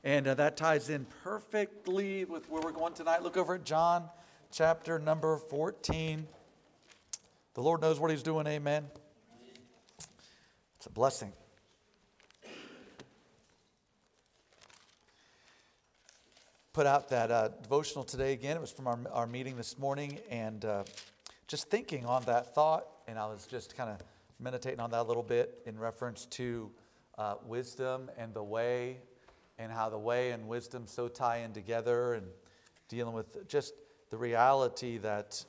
And that ties in perfectly with where we're going tonight. Look over at John chapter number 14. The Lord knows what he's doing, amen. It's a blessing. Put out that devotional today again. It was from our meeting this morning, and just thinking on that thought, and I was just kind of meditating on that a little bit in reference to wisdom and the way, and how the way and wisdom so tie in together, and dealing with just the reality that,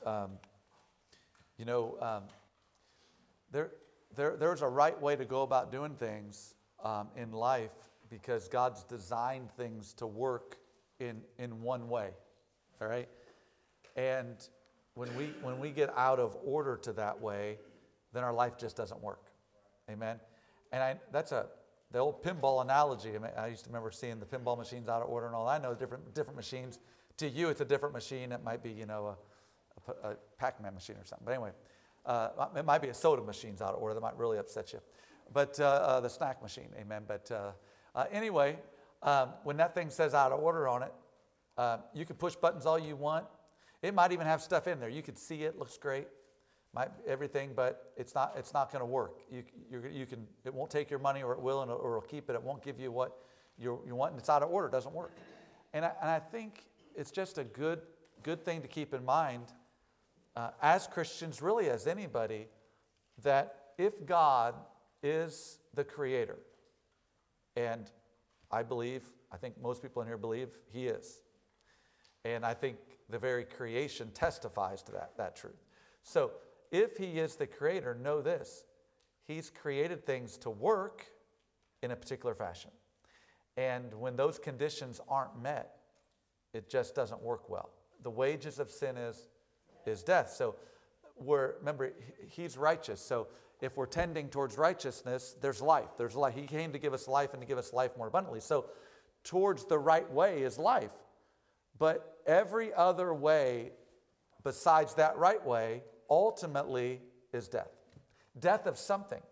there's a right way to go about doing things in life, because God's designed things to work in one way, all right? And when we get out of order to that way, then our life just doesn't work, amen? And that's the old pinball analogy. I used to remember seeing the pinball machines out of order and all. I know different machines. To you, it's a different machine. It might be, a Pac-Man machine or something. But anyway, it might be a soda machine's out of order. That might really upset you. But the snack machine, amen. But anyway, when that thing says out of order on it, you can push buttons all you want. It might even have stuff in there. You can see it, looks great. Everything, but it's not going to work. It won't take your money, or it will, or it'll keep it. It won't give you what you want, and it's out of order. It doesn't work. And I think it's just a good thing to keep in mind as Christians, really as anybody, that if God is the creator, and I think most people in here believe he is, and I think the very creation testifies to that truth. So if he is the creator, know this: he's created things to work in a particular fashion. And when those conditions aren't met, it just doesn't work well. The wages of sin is death. So remember, he's righteous. So if we're tending towards righteousness, there's life. There's life. He came to give us life, and to give us life more abundantly. So towards the right way is life. But every other way besides that right way ultimately is death. Death of something.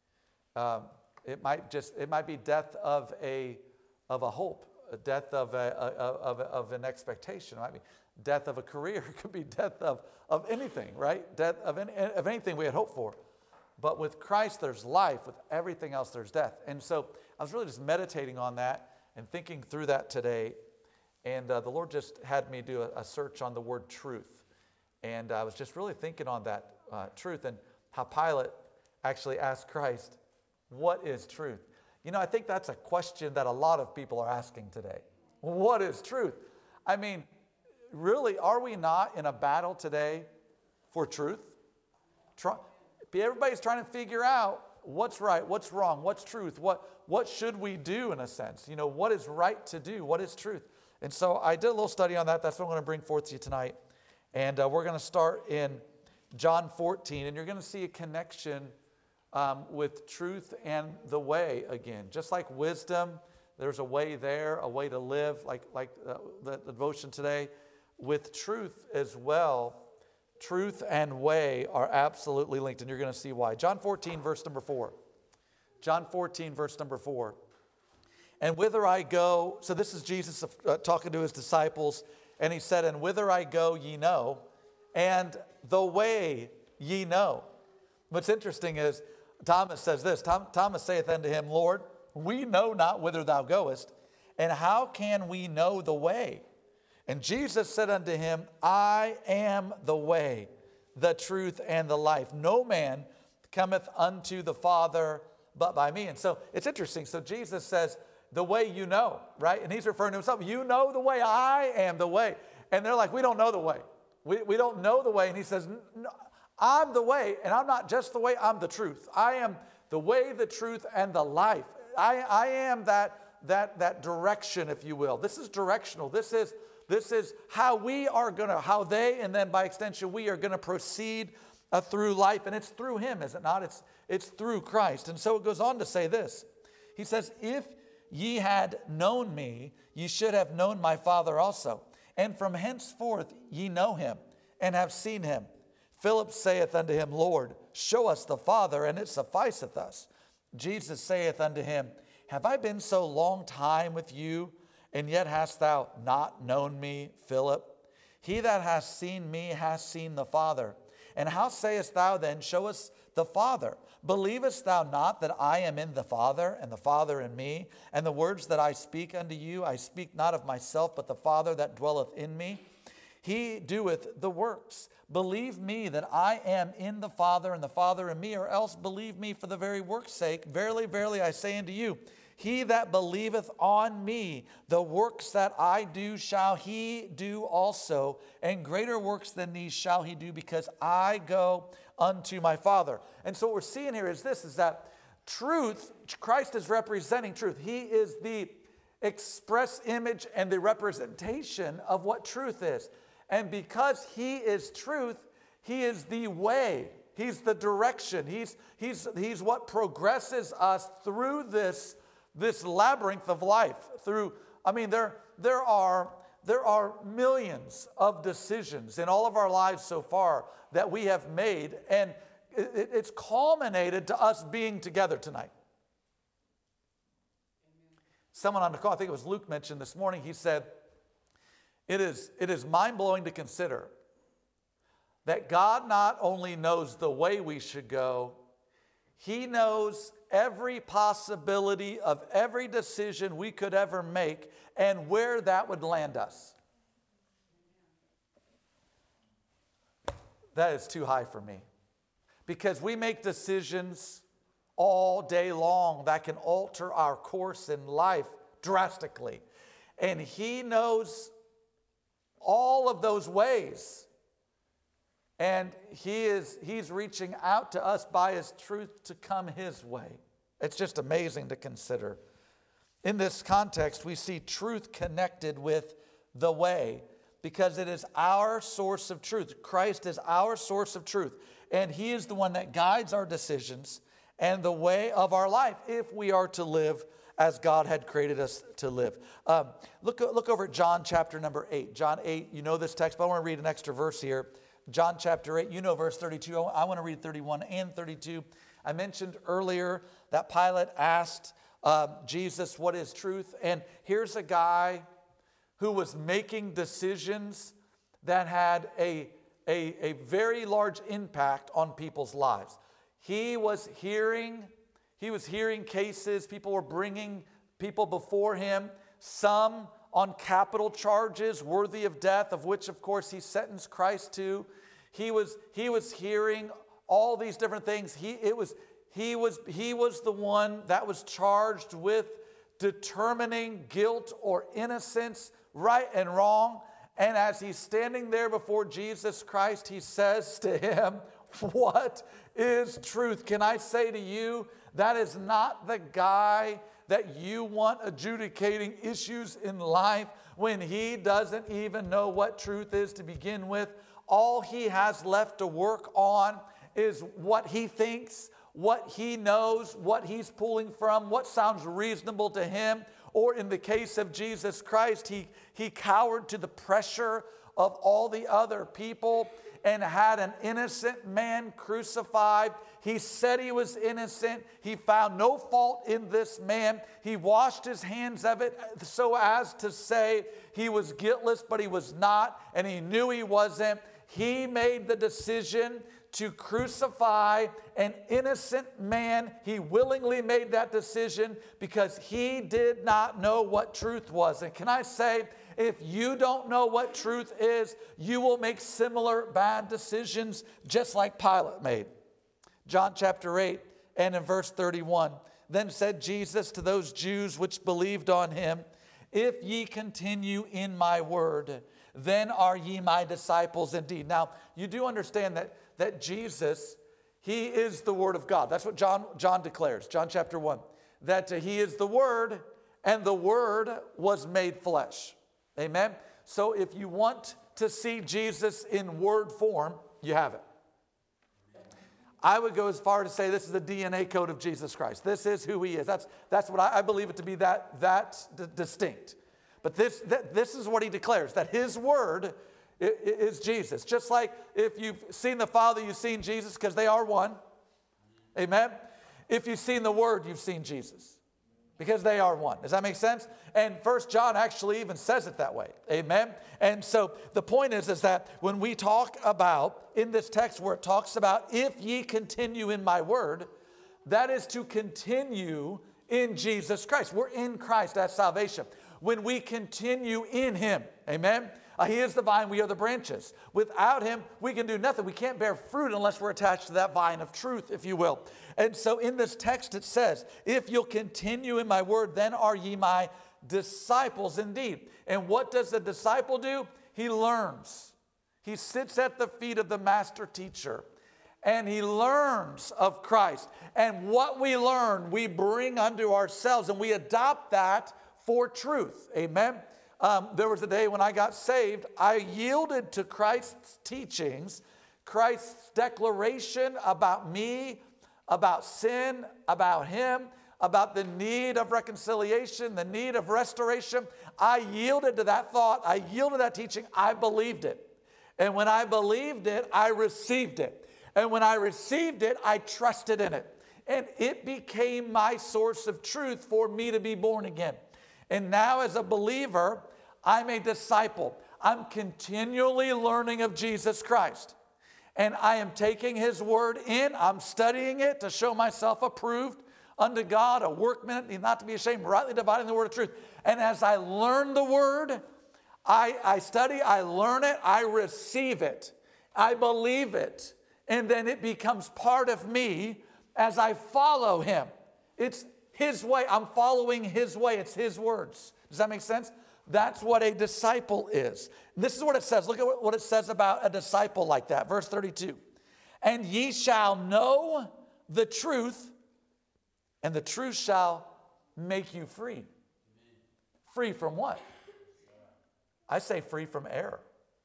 It might be death of a hope, a death of an expectation. It might be death of a career. It could be death of anything, right? Death of anything we had hoped for. But with Christ, there's life. With everything else, there's death. And so I was really just meditating on that and thinking through that today. And the Lord just had me do a search on the word truth. And I was just really thinking on that truth, and how Pilate actually asked Christ, what is truth? I think that's a question that a lot of people are asking today. What is truth? I mean, really, are we not in a battle today for truth? Everybody's trying to figure out what's right, what's wrong, what's truth, what should we do in a sense? What is right to do? What is truth? And so I did a little study on that. That's what I'm going to bring forth to you tonight. And we're going to start in John 14, and you're going to see a connection with truth and the way again. Just like wisdom, there's a way there, a way to live, like the devotion today. With truth as well, truth and way are absolutely linked, and you're going to see why. John 14, verse number 4. John 14, verse number 4. And whither I go, so this is Jesus talking to his disciples, and he said, and whither I go ye know, and the way ye know. What's interesting is Thomas says this, Thomas saith unto him, Lord, we know not whither thou goest, and how can we know the way? And Jesus said unto him, I am the way, the truth, and the life. No man cometh unto the Father but by me. And so it's interesting. So Jesus says, the way you know, right? And he's referring to himself. You know the way. I am the way. And they're like, we don't know the way. We don't know the way. And he says, no, I'm the way. And I'm not just the way. I'm the truth. I am the way, the truth, and the life. I am that direction, if you will. This is directional. This is how we are going to, how they, and then by extension, we are going to proceed through life. And it's through him, is it not? It's through Christ. And so it goes on to say this. He says, if ye had known me, ye should have known my Father also. And from henceforth ye know him, and have seen him. Philip saith unto him, Lord, show us the Father, and it sufficeth us. Jesus saith unto him, have I been so long time with you, and yet hast thou not known me, Philip? He that hath seen me hath seen the Father. And how sayest thou then, show us the Father? Believest thou not that I am in the Father, and the Father in me? And the words that I speak unto you, I speak not of myself, but the Father that dwelleth in me. He doeth the works. Believe me that I am in the Father, and the Father in me, or else believe me for the very work's sake. Verily, verily, I say unto you, he that believeth on me, the works that I do shall he do also, and greater works than these shall he do, because I go unto my Father. And so what we're seeing here is this, is that truth, Christ is representing truth. He is the express image and the representation of what truth is. And because he is truth, he is the way. He's the direction. He's what progresses us through this labyrinth of life. There are millions of decisions in all of our lives so far that we have made, and it's culminated to us being together tonight. Someone on the call, I think it was Luke, mentioned this morning, he said, it is mind-blowing to consider that God not only knows the way we should go, he knows every possibility of every decision we could ever make and where that would land us. That is too high for me. Because we make decisions all day long that can alter our course in life drastically. And he knows all of those ways. And he's reaching out to us by his truth to come his way. It's just amazing to consider. In this context, we see truth connected with the way, because it is our source of truth. Christ is our source of truth. And he is the one that guides our decisions and the way of our life if we are to live as God had created us to live. Look over at John chapter number 8. John 8, you know this text, but I want to read an extra verse here. John chapter 8, you know verse 32. I want to read 31 and 32. I mentioned earlier that Pilate asked Jesus, what is truth? And here's a guy who was making decisions that had a very large impact on people's lives. He was hearing cases. People were bringing people before him, some on capital charges worthy of death, of which, of course, he sentenced Christ to. He was hearing all these different things. He was the one that was charged with determining guilt or innocence, right and wrong. And as he's standing there before Jesus Christ, he says to him, what is truth? Can I say to you, that is not the guy that you want adjudicating issues in life when he doesn't even know what truth is to begin with. All he has left to work on is what he thinks, what he knows, what he's pulling from, what sounds reasonable to him. Or in the case of Jesus Christ, he cowered to the pressure of all the other people and had an innocent man crucified. He said he was innocent. He found no fault in this man. He washed his hands of it so as to say he was guiltless, but he was not, and he knew he wasn't. He made the decision to crucify an innocent man. He willingly made that decision because he did not know what truth was. And can I say, if you don't know what truth is, you will make similar bad decisions just like Pilate made. John chapter 8 and in verse 31, then said Jesus to those Jews which believed on him, if ye continue in my word, then are ye my disciples indeed. Now, you do understand that Jesus, he is the word of God. That's what John declares, John chapter 1, that he is the word, and the word was made flesh. Amen? So if you want to see Jesus in word form, you have it. I would go as far to say this is the DNA code of Jesus Christ. This is who he is. That's what I believe it to be that distinct. But this is what he declares, that his word is Jesus. Just like if you've seen the Father, you've seen Jesus, because they are one. Amen? If you've seen the word, you've seen Jesus. because they are one. Does that make sense? And 1 John actually even says it that way. Amen? And so the point is that when we talk about, in this text where it talks about, if ye continue in my word, that is to continue in Jesus Christ. We're in Christ. That's salvation. When we continue in him. Amen? He is the vine, we are the branches. Without him, we can do nothing. We can't bear fruit unless we're attached to that vine of truth, if you will. And so in this text it says, if you'll continue in my word, then are ye my disciples indeed. And what does the disciple do? He learns. He sits at the feet of the master teacher. And he learns of Christ. And what we learn, we bring unto ourselves. And we adopt that for truth. Amen? There was a day when I got saved, I yielded to Christ's teachings, Christ's declaration about me, about sin, about him, about the need of reconciliation, the need of restoration. I yielded to that thought. I yielded to that teaching. I believed it. And when I believed it, I received it. And when I received it, I trusted in it. And it became my source of truth for me to be born again. And now as a believer, I'm a disciple. I'm continually learning of Jesus Christ. And I am taking his word in. I'm studying it to show myself approved unto God, a workman, not to be ashamed, rightly dividing the word of truth. And as I learn the word, I study, I learn it, I receive it, I believe it. And then it becomes part of me as I follow him. It's his way. I'm following his way. It's his words. Does that make sense? That's what a disciple is. This is what it says. Look at what it says about a disciple like that. Verse 32. And ye shall know the truth, and the truth shall make you free. Free from what? I say free from error.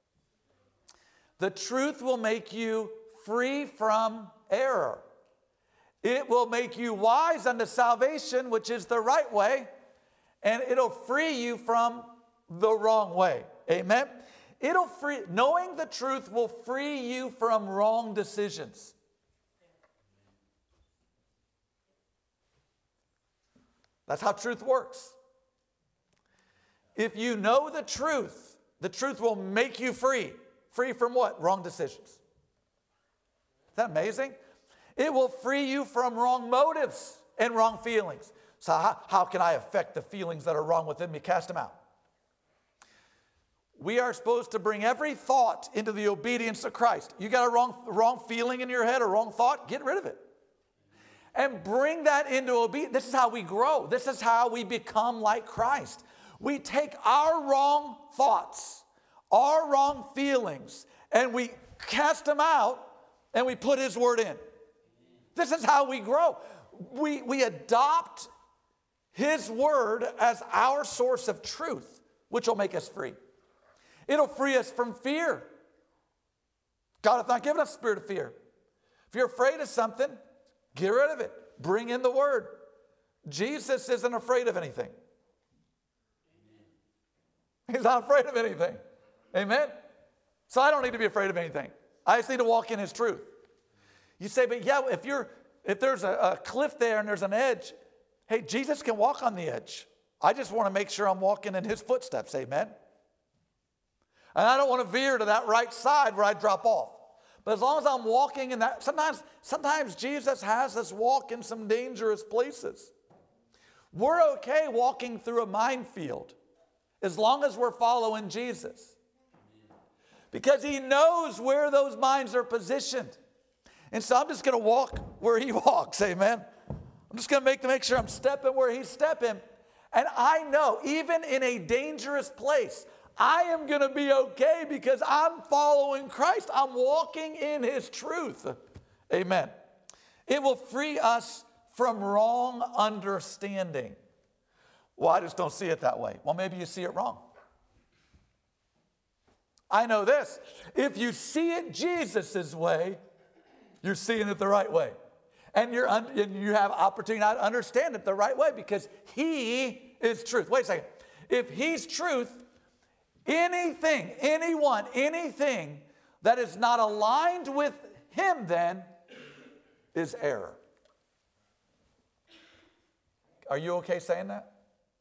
The truth will make you free from error. It will make you wise unto salvation, which is the right way, and it'll free you from the wrong way. Amen? Knowing the truth will free you from wrong decisions. That's how truth works. If you know the truth will make you free. Free from what? Wrong decisions. Isn't that amazing? It will free you from wrong motives and wrong feelings. So how can I affect the feelings that are wrong within me? Cast them out. We are supposed to bring every thought into the obedience of Christ. You got a wrong feeling in your head, a wrong thought, get rid of it. And bring that into obedience. This is how we grow. This is how we become like Christ. We take our wrong thoughts, our wrong feelings, and we cast them out and we put his word in. This is how we grow. We adopt his word as our source of truth, which will make us free. It'll free us from fear. God hath not given us a spirit of fear. If you're afraid of something, get rid of it. Bring in the word. Jesus isn't afraid of anything. He's not afraid of anything. Amen? So I don't need to be afraid of anything. I just need to walk in his truth. You say, but yeah, if there's a cliff there and there's an edge, hey, Jesus can walk on the edge. I just want to make sure I'm walking in his footsteps. Amen? And I don't want to veer to that right side where I drop off. But as long as I'm walking in that, sometimes Jesus has us walk in some dangerous places. We're okay walking through a minefield as long as we're following Jesus. Because he knows where those mines are positioned. And so I'm just going to walk where he walks, amen? I'm just going to make sure I'm stepping where he's stepping. And I know, even in a dangerous place, I am going to be okay because I'm following Christ. I'm walking in his truth. Amen. It will free us from wrong understanding. Well, I just don't see it that way. Well, maybe you see it wrong. I know this. If you see it Jesus' way, you're seeing it the right way. And you have opportunity to understand it the right way because he is truth. Wait a second. If he's truth, anything that is not aligned with him then is error. Are you okay saying that?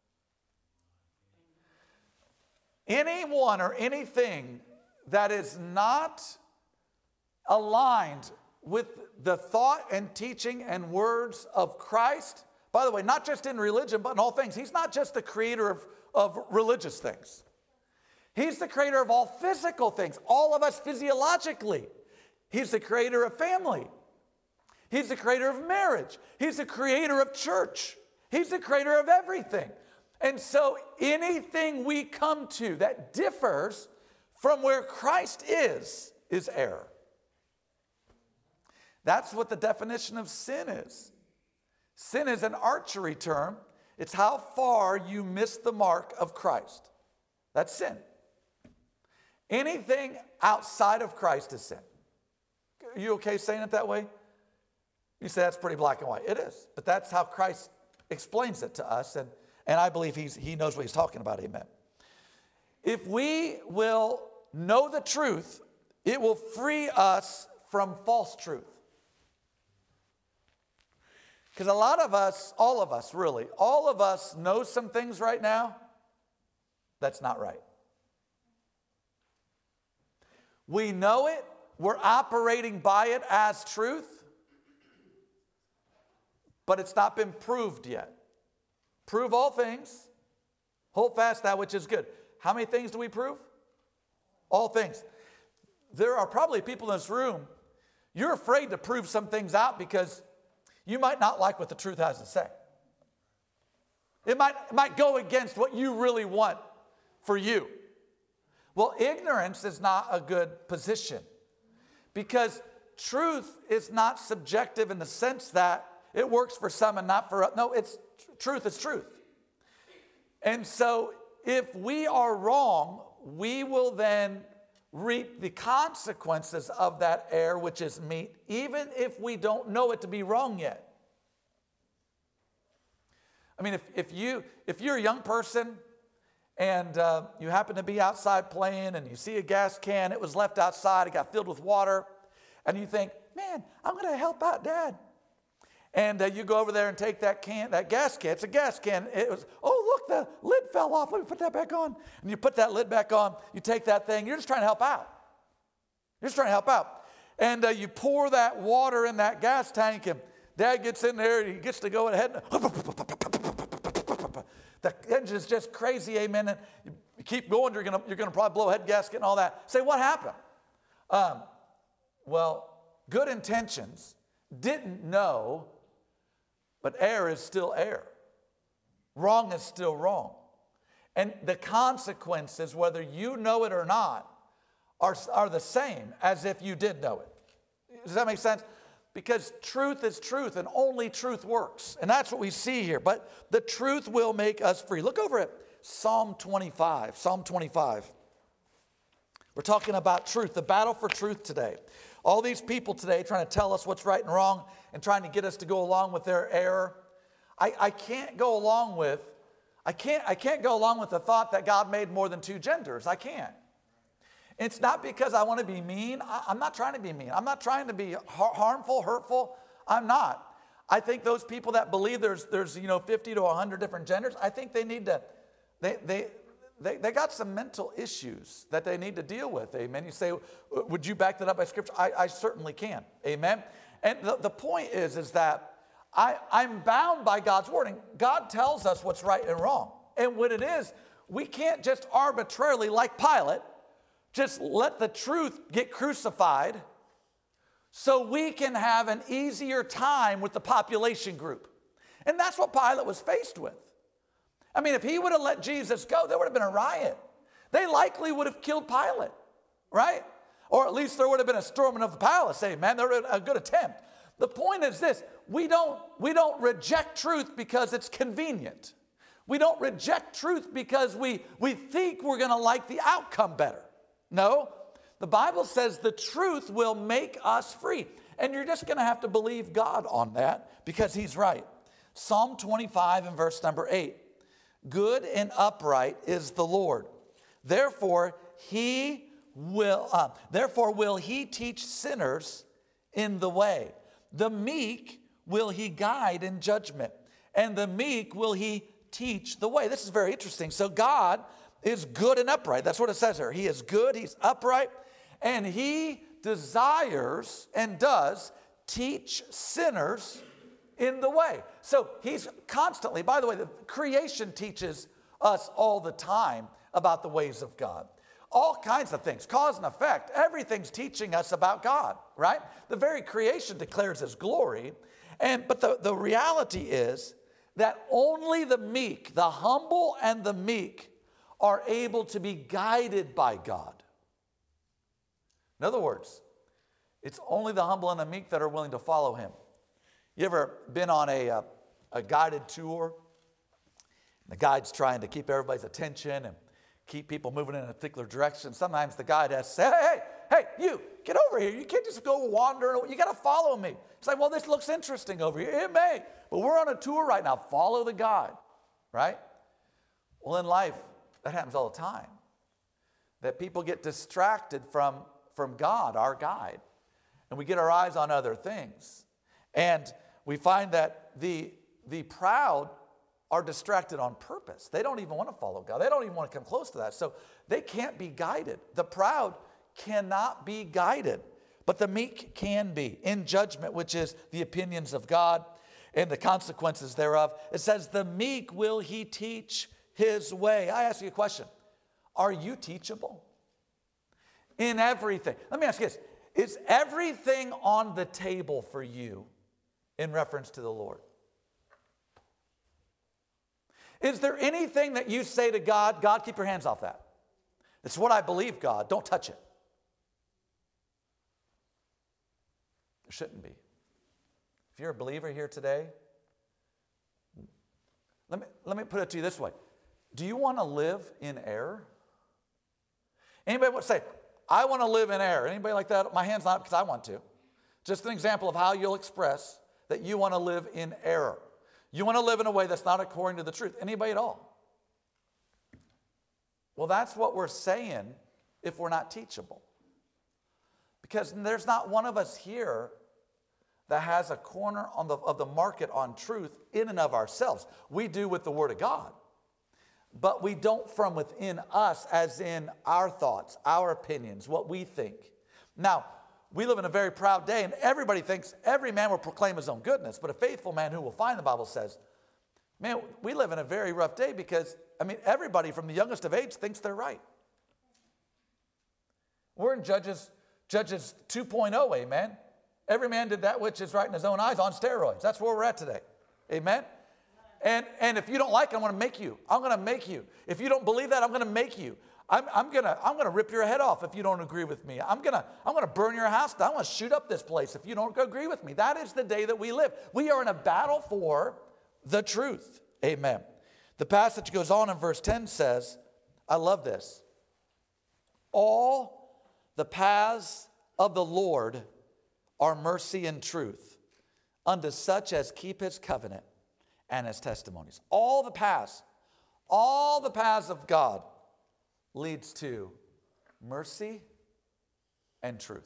Anyone or anything that is not aligned with the thought and teaching and words of Christ, by the way, not just in religion, but in all things. He's not just the creator of religious things. He's the creator of all physical things, all of us physiologically. He's the creator of family. He's the creator of marriage. He's the creator of church. He's the creator of everything. And so anything we come to that differs from where Christ is error. That's what the definition of sin is. Sin is an archery term. It's how far you miss the mark of Christ. That's sin. Anything outside of Christ is sin. Are you okay saying it that way? You say that's pretty black and white. It is. But that's how Christ explains it to us. And I believe he knows what he's talking about. Amen. If we will know the truth, it will free us from false truth. Because a lot of us, all of us really, all of us know some things right now that's not right. We know it. We're operating by it as truth. But it's not been proved yet. Prove all things. Hold fast that which is good. How many things do we prove? All things. There are probably people in this room, you're afraid to prove some things out because you might not like what the truth has to say. It might go against what you really want for you. Well, ignorance is not a good position because truth is not subjective in the sense that it works for some and not for others. No, truth is truth. And so if we are wrong, we will then reap the consequences of that error, which is meat, even if we don't know it to be wrong yet. I mean, if you're a young person and you happen to be outside playing and you see a gas can, it was left outside, it got filled with water, and you think, man, I'm going to help out Dad. And you go over there and take that gas can. It's a gas can. It was, oh, look, the lid fell off. Let me put that back on. And you put that lid back on. You take that thing. You're just trying to help out. You're just trying to help out. And you pour that water in that gas tank, and Dad gets in there, and he gets to go ahead. And the engine's just crazy, amen. And you keep going, you're gonna probably blow head gasket and all that. Say, what happened? Well, good intentions, didn't know, but error is still error. Wrong is still wrong. And the consequences, whether you know it or not, are the same as if you did know it. Does that make sense? Because truth is truth and only truth works. And that's what we see here. But the truth will make us free. Look over at Psalm 25. Psalm 25. We're talking about truth, the battle for truth today. All these people today trying to tell us what's right and wrong and trying to get us to go along with their error. I can't go along with the thought that God made more than two genders. I can't. It's not because I want to be mean. I'm not trying to be mean. I'm not trying to be harmful, hurtful. I'm not. I think those people that believe there's 50 to 100 different genders, I think they need to, they got some mental issues that they need to deal with. Amen. You say, would you back that up by Scripture? I certainly can. Amen. And the point is that I'm bound by God's word. And God tells us what's right and wrong. And what it is, we can't just arbitrarily, like Pilate, just let the truth get crucified so we can have an easier time with the population group. And that's what Pilate was faced with. I mean, if he would have let Jesus go, there would have been a riot. They likely would have killed Pilate, right? Or at least there would have been a storming of the palace. Amen. There would have been a good attempt. The point is this: we don't reject truth because it's convenient. We don't reject truth because we think we're going to like the outcome better. No, the Bible says the truth will make us free. And you're just going to have to believe God on that because he's right. Psalm 25 and verse number 8. Good and upright is the Lord. Therefore will he teach sinners in the way. The meek will he guide in judgment. and the meek will he teach the way. This is very interesting. So God is good and upright. That's what it says here. He is good, he's upright, and he desires and does teach sinners in the way. So he's constantly, by the way, the creation teaches us all the time about the ways of God. All kinds of things, cause and effect, everything's teaching us about God, right? The very creation declares his glory. But the reality is that only the meek, the humble and the meek, are able to be guided by God. In other words, it's only the humble and the meek that are willing to follow him. You ever been on a guided tour? The guide's trying to keep everybody's attention and keep people moving in a particular direction. Sometimes the guide has to say, hey, you, get over here. You can't just go wander. You got to follow me. It's like, well, this looks interesting over here. It may, but we're on a tour right now. Follow the guide, right? Well, in life, that happens all the time. That people get distracted from God, our guide, and we get our eyes on other things. And we find that the proud are distracted on purpose. They don't even want to follow God. They don't even want to come close to that. So they can't be guided. The proud cannot be guided, but the meek can be in judgment, which is the opinions of God and the consequences thereof. It says, the meek will he teach his way. I ask you a question. Are you teachable? In everything. Let me ask you this. Is everything on the table for you in reference to the Lord? Is there anything that you say to God, God, keep your hands off that? It's what I believe, God. Don't touch it. There shouldn't be. If you're a believer here today, let me put it to you this way. Do you want to live in error? Anybody would say, I want to live in error. Anybody like that? My hand's not because I want to. Just an example of how you'll express that you want to live in error. You want to live in a way that's not according to the truth. Anybody at all? Well, that's what we're saying if we're not teachable. Because there's not one of us here that has a corner of the market on truth in and of ourselves. We do with the Word of God. But we don't from within us, as in our thoughts, our opinions, what we think. Now, we live in a very proud day, and everybody thinks every man will proclaim his own goodness, but a faithful man who will find, the Bible says. Man, we live in a very rough day because, everybody from the youngest of age thinks they're right. We're in Judges 2.0, amen? Every man did that which is right in his own eyes on steroids. That's where we're at today, amen? And if you don't like it, I'm going to make you. I'm going to make you. If you don't believe that, I'm going to make you. I'm gonna rip your head off if you don't agree with me. I'm gonna burn your house down. I'm gonna shoot up this place if you don't agree with me. That is the day that we live. We are in a battle for the truth. Amen. The passage goes on in verse 10 says, I love this. All the paths of the Lord are mercy and truth unto such as keep his covenant and his testimonies. All the paths of God leads to mercy and truth.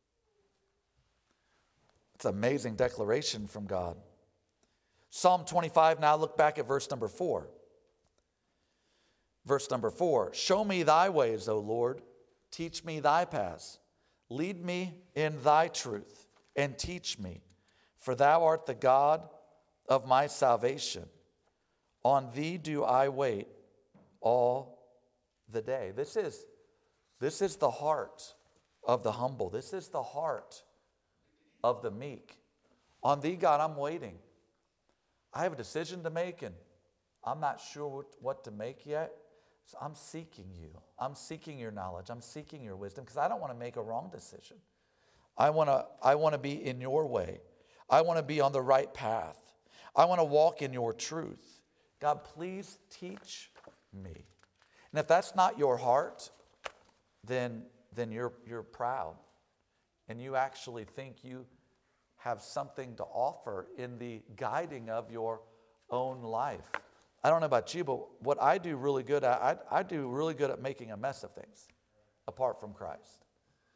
It's an amazing declaration from God. Psalm 25, now look back at verse number 4. Verse number 4, show me thy ways, O Lord, teach me thy paths. Lead me in thy truth and teach me, for thou art the God of my salvation. On thee do I wait all the day. This is the heart of the humble. This is the heart of the meek. On thee, God, I'm waiting. I have a decision to make, and I'm not sure what to make yet. So I'm seeking you. I'm seeking your knowledge. I'm seeking your wisdom because I don't want to make a wrong decision. I want to be in your way. I want to be on the right path. I want to walk in your truth. God, please teach me. And if that's not your heart, then you're proud. And you actually think you have something to offer in the guiding of your own life. I don't know about you, but what I do really good at, I do really good at making a mess of things apart from Christ.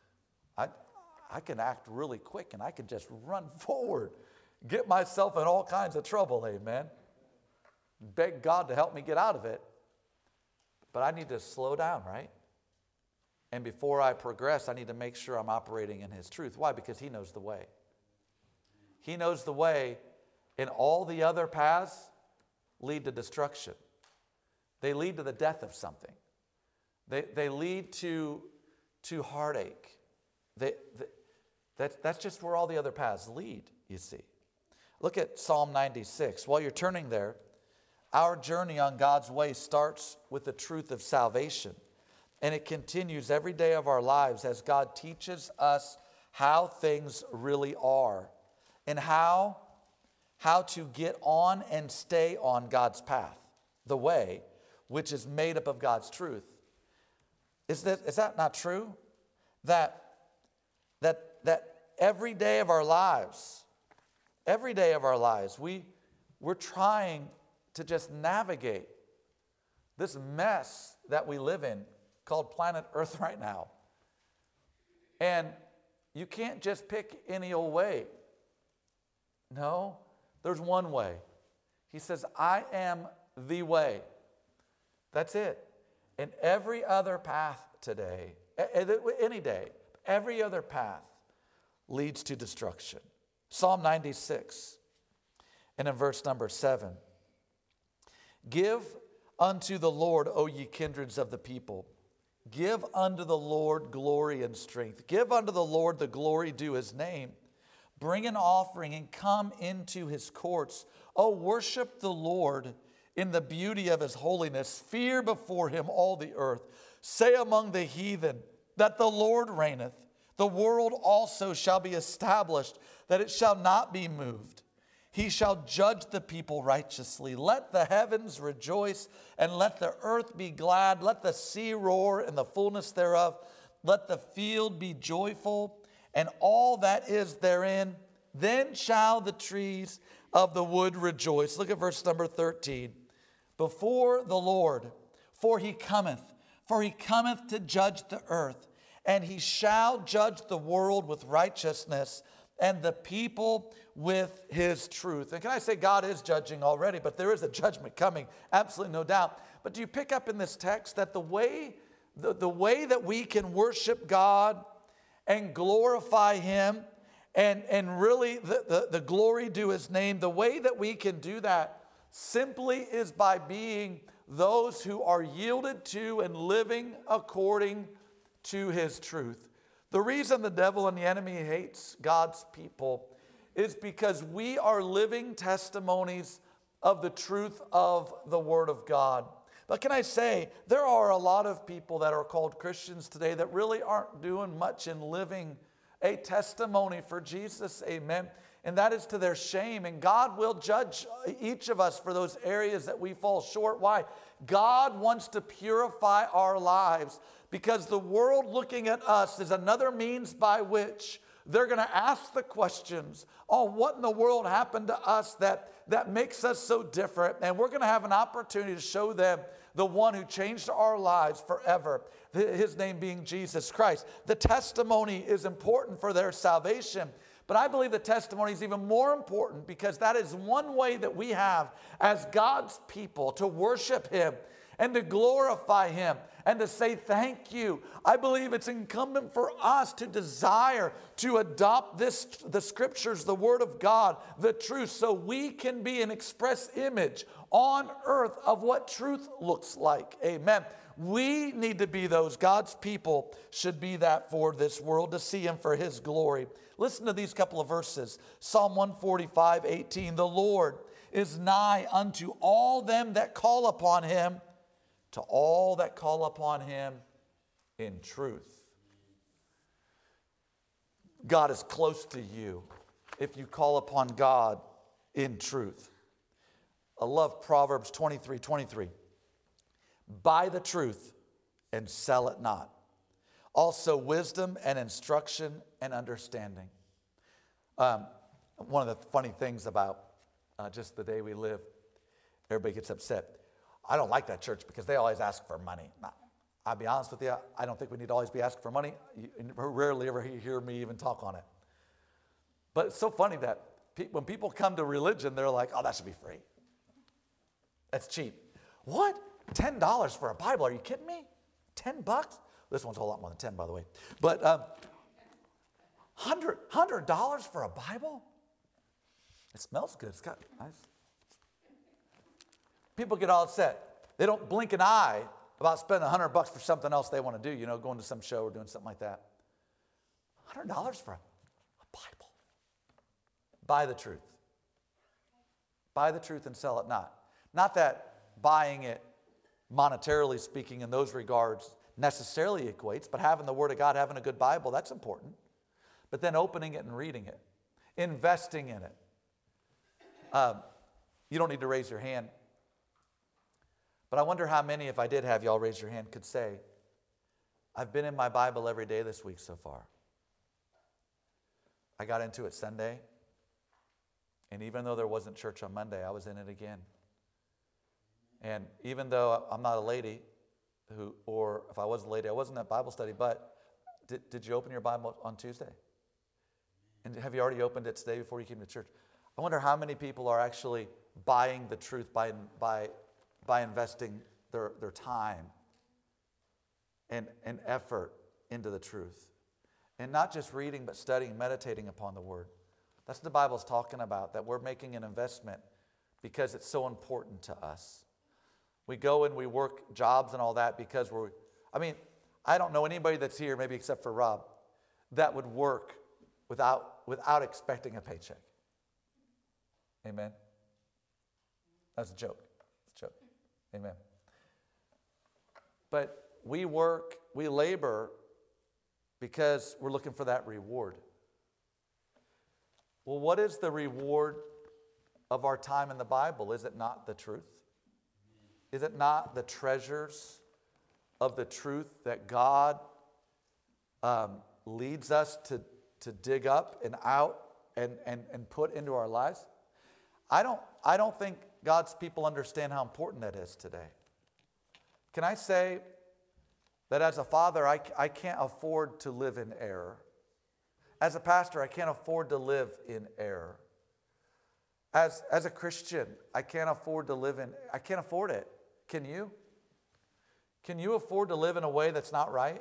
I can act really quick and I can just run forward, get myself in all kinds of trouble, amen. beg God to help me get out of it. But I need to slow down, right? And before I progress, I need to make sure I'm operating in his truth. Why? Because he knows the way. He knows the way, and all the other paths lead to destruction. They lead to the death of something. They lead to heartache. That's just where all the other paths lead, you see. Look at Psalm 96. While you're turning there, our journey on God's way starts with the truth of salvation. And it continues every day of our lives as God teaches us how things really are and how to get on and stay on God's path, the way, which is made up of God's truth. Is that not true? That every day of our lives, we're trying to just navigate this mess that we live in called planet Earth right now. And you can't just pick any old way. No, there's one way. He says, I am the way. That's it. And every other path today, any day, every other path leads to destruction. Psalm 96, and in verse number 7, give unto the Lord, O ye kindreds of the people. Give unto the Lord glory and strength. Give unto the Lord the glory due his name. Bring an offering and come into his courts. O worship the Lord in the beauty of his holiness. Fear before him all the earth. Say among the heathen that the Lord reigneth. The world also shall be established, that it shall not be moved. He shall judge the people righteously. Let the heavens rejoice, and let the earth be glad. Let the sea roar and the fullness thereof. Let the field be joyful, and all that is therein. Then shall the trees of the wood rejoice. Look at verse number 13. Before the Lord, for he cometh to judge the earth, and he shall judge the world with righteousness, and the people with his truth. And can I say, God is judging already, but there is a judgment coming, absolutely no doubt. But do you pick up in this text that the way that we can worship God and glorify him and really the glory due his name, the way that we can do that simply is by being those who are yielded to and living according to his truth. The reason the devil and the enemy hates God's people is because we are living testimonies of the truth of the Word of God. But can I say, there are a lot of people that are called Christians today that really aren't doing much in living a testimony for Jesus, amen. And that is to their shame. And God will judge each of us for those areas that we fall short. Why? God wants to purify our lives, because the world looking at us is another means by which they're going to ask the questions, oh, what in the world happened to us that makes us so different? And we're going to have an opportunity to show them the one who changed our lives forever, his name being Jesus Christ. The testimony is important for their salvation, but I believe the testimony is even more important because that is one way that we have as God's people to worship him and to glorify him and to say thank you. I believe it's incumbent for us to desire to adopt the scriptures, the word of God, the truth, so we can be an express image on earth of what truth looks like. Amen. We need to be those. God's people should be that for this world, to see him for his glory. Listen to these couple of verses. Psalm 145:18. The Lord is nigh unto all them that call upon him, to all that call upon him in truth. God is close to you if you call upon God in truth. I love Proverbs 23:23. Buy the truth and sell it not. Also wisdom and instruction and understanding. One of the funny things about just the day we live, everybody gets upset. I don't like that church because they always ask for money. Now, I'll be honest with you, I don't think we need to always be asking for money. You rarely ever hear me even talk on it. But it's so funny that when people come to religion, they're like, oh, that should be free. That's cheap. What? $10 for a Bible? Are you kidding me? $10? This one's a whole lot more than 10, by the way. But $100 for a Bible? It smells good. It's got nice. People get all upset. They don't blink an eye about spending $100 for something else they want to do, going to some show or doing something like that. $100 for a Bible. Buy the truth. Buy the truth and sell it not. Not that buying it, monetarily speaking, in those regards necessarily equates, but having the Word of God, having a good Bible, that's important. But then opening it and reading it, investing in it. You don't need to raise your hand. But I wonder how many, if I did have y'all raise your hand, could say, I've been in my Bible every day this week so far. I got into it Sunday, and even though there wasn't church on Monday, I was in it again. And even though I'm not a lady, or if I was a lady, I wasn't at Bible study, but did you open your Bible on Tuesday? And have you already opened it today before you came to church? I wonder how many people are actually buying the truth by investing their time and effort into the truth. And not just reading, but studying, meditating upon the Word. That's what the Bible's talking about, that we're making an investment because it's so important to us. We go and we work jobs and all that because I don't know anybody that's here, maybe except for Rob, that would work without expecting a paycheck. Amen? That's a joke. It's a joke. Amen. But we work, we labor because we're looking for that reward. Well, what is the reward of our time in the Bible? Is it not the truth? Is it not the treasures of the truth that God leads us to dig up and out and put into our lives? I don't think God's people understand how important that is today. Can I say that as a father, I can't afford to live in error. As a pastor, I can't afford to live in error. As a Christian, I can't afford it. Can you? Can you afford to live in a way that's not right?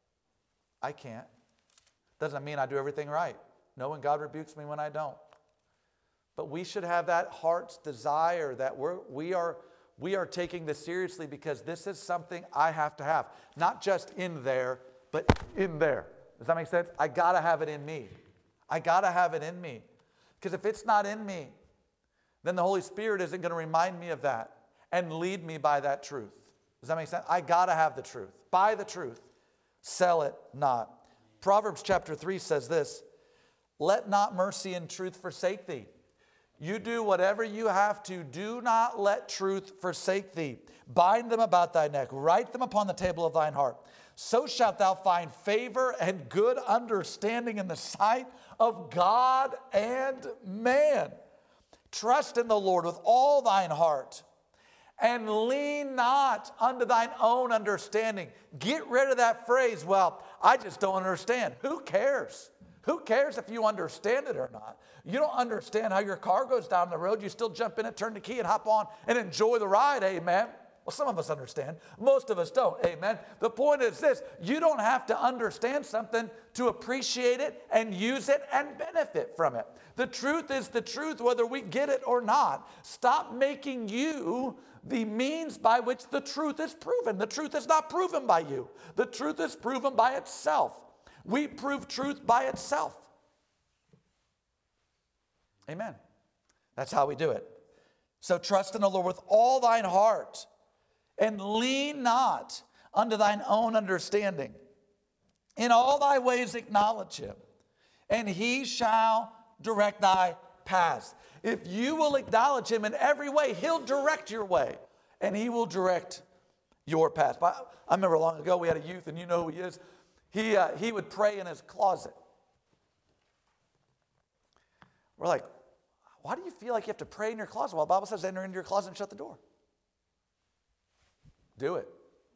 I can't. Doesn't mean I do everything right. No, and God rebukes me when I don't. But we should have that heart's desire that we are taking this seriously because this is something I have to have. Not just in there, but in there. Does that make sense? I got to have it in me. I got to have it in me. Because if it's not in me, then the Holy Spirit isn't going to remind me of that and lead me by that truth. Does that make sense? I got to have the truth. Buy the truth. Sell it not. Proverbs chapter 3 says this, let not mercy and truth forsake thee. You do whatever you have to. Do not let truth forsake thee. Bind them about thy neck. Write them upon the table of thine heart. So shalt thou find favor and good understanding in the sight of God and man. Trust in the Lord with all thine heart, and lean not unto thine own understanding. Get rid of that phrase, well, I just don't understand. Who cares? Who cares if you understand it or not? You don't understand how your car goes down the road. You still jump in it, turn the key, and hop on and enjoy the ride. Amen. Well, some of us understand. Most of us don't. Amen. The point is this. You don't have to understand something to appreciate it and use it and benefit from it. The truth is the truth whether we get it or not. Stop making you the means by which the truth is proven. The truth is not proven by you. The truth is proven by itself. We prove truth by itself. Amen. That's how we do it. So trust in the Lord with all thine heart, and lean not unto thine own understanding. In all thy ways acknowledge him, and he shall direct thy paths. If you will acknowledge him in every way, he'll direct your way, and he will direct your path. I remember long ago we had a youth, and you know who he is. He would pray in his closet. We're like, why do you feel like you have to pray in your closet? Well, the Bible says enter into your closet and shut the door. Do it.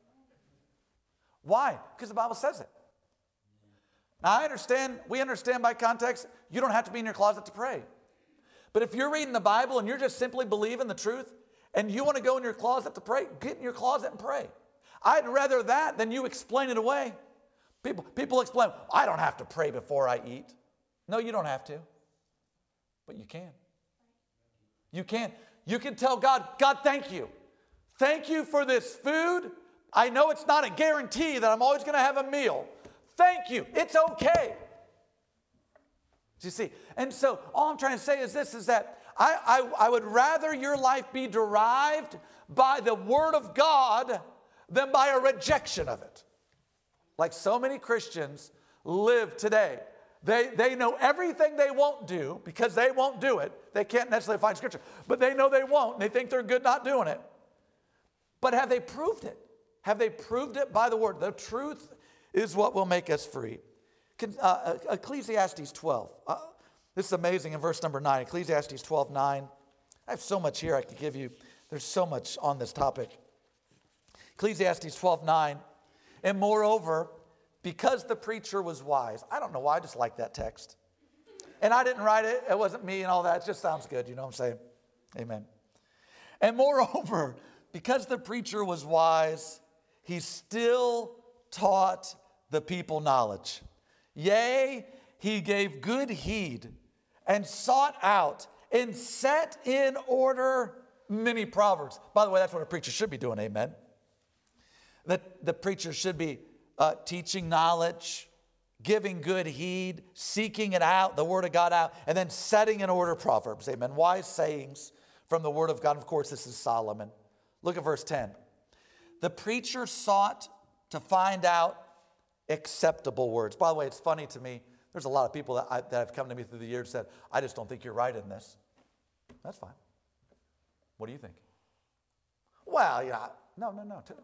Why? Because the Bible says it. Now, we understand by context, you don't have to be in your closet to pray. But if you're reading the Bible and you're just simply believing the truth, And you want to go in your closet to pray? Get in your closet and pray. I'd rather that than you explain it away. People explain, I don't have to pray before I eat. No, you don't have to. But you can. You can. You can tell God, God, thank you. Thank you for this food. I know it's not a guarantee that I'm always going to have a meal. Thank you. It's okay. Do you see? And so all I'm trying to say is this, is that I would rather your life be derived by the Word of God than by a rejection of it. Like so many Christians live today. They know everything they won't do because they won't do it. They can't necessarily find Scripture, but they know they won't, and they think they're good not doing it. But have they proved it? Have they proved it by the Word? The truth is what will make us free. Ecclesiastes 12. This is amazing in verse number 9. Ecclesiastes 12:9. I have so much here I could give you. There's so much on this topic. Ecclesiastes 12:9. And moreover, because the preacher was wise. I don't know why, I just like that text. And I didn't write it. It wasn't me and all that. It just sounds good. You know what I'm saying? Amen. And moreover, because the preacher was wise, he still taught the people knowledge. Yea, he gave good heed and sought out and set in order many proverbs. By the way, that's what a preacher should be doing, amen? That the preacher should be teaching knowledge, giving good heed, seeking it out, the Word of God out, and then setting in order proverbs, amen? Wise sayings from the Word of God. Of course, this is Solomon. Look at verse 10. The preacher sought to find out acceptable words. By the way, it's funny to me. There's a lot of people that have come to me through the years and said, I just don't think you're right in this. That's fine. What do you think? Well, yeah, no.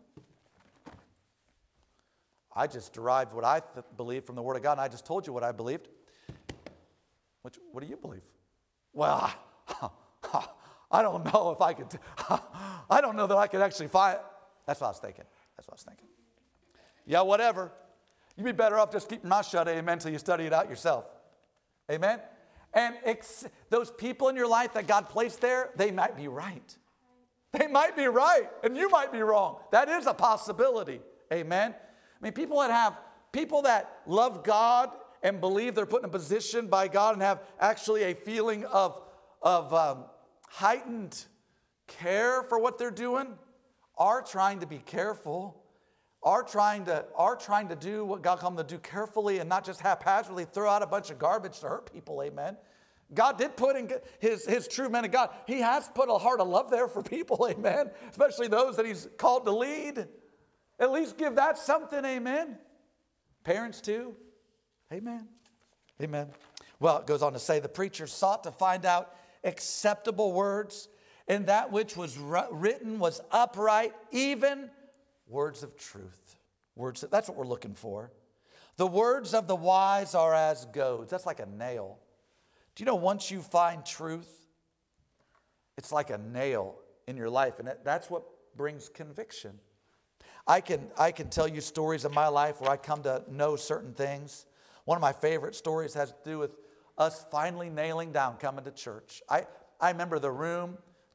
I just derived what I believe from the Word of God, and I just told you what I believed. What do you believe? Well, I don't know if I could. I don't know that I could actually find. That's what I was thinking. Yeah, whatever. You'd be better off just keeping your mouth shut, amen, until you study it out yourself. Amen? And those people in your life that God placed there, they might be right. They might be right, and you might be wrong. That is a possibility. Amen? I mean, people that love God and believe they're put in a position by God and have actually a feeling of heightened care for what they're doing are trying to be careful, are trying to do what God called them to do carefully and not just haphazardly throw out a bunch of garbage to hurt people, amen. God did put in his true men of God. He has put a heart of love there for people, amen, especially those that he's called to lead. At least give that something, amen. Parents too, amen. Amen. Well, it goes on to say, the preacher sought to find out acceptable words, and that which was written was upright, even words of truth. That's what we're looking for. The words of the wise are as goads. That's like a nail. Do you know once you find truth, it's like a nail in your life, and that's what brings conviction. I can tell you stories of my life where I come to know certain things. One of my favorite stories has to do with us finally nailing down coming to church. I remember the room,